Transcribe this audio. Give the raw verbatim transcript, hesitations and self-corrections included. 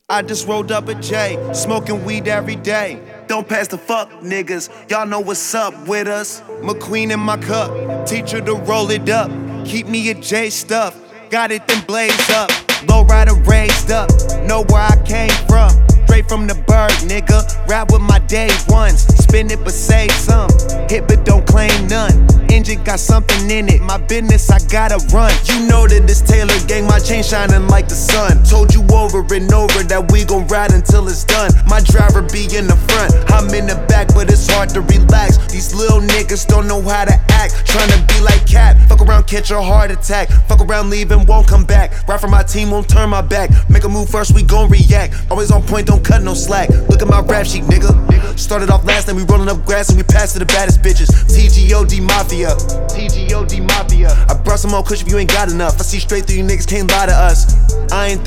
I just rolled up a J, smoking weed every day. Don't pass the fuck, niggas. Y'all know what's up with us. McQueen in my cup, teacher to roll it up. Keep me a J stuff, got it then blaze up. Low rider raised up, know where I came from. Straight from the bird, nigga. Rap with my day ones. Spin it but save some. Hit but don't claim none. Engine got something in it. My business, I gotta run. You know that this Taylor gang, my chain shining like the sun. Told you over and over that we gon' ride until it's done. My driver be in the front, I'm in the back, but it's hard to relax. These little niggas don't know how to act. Tryna be like Cap, fuck around, catch a heart attack. Fuck around, leave and won't come back. Ride for my team, won't turn my back. Make a move first, we gon' react. Always on point, don't cut no slack. Look at my rap sheet, nigga. Started off last, then we rollin' up grass and we passed to the baddest bitches. T G O D Mafia, T G O D Mafia. I brought some more kush if you ain't got enough. I see straight through you niggas, can't lie to us. I ain't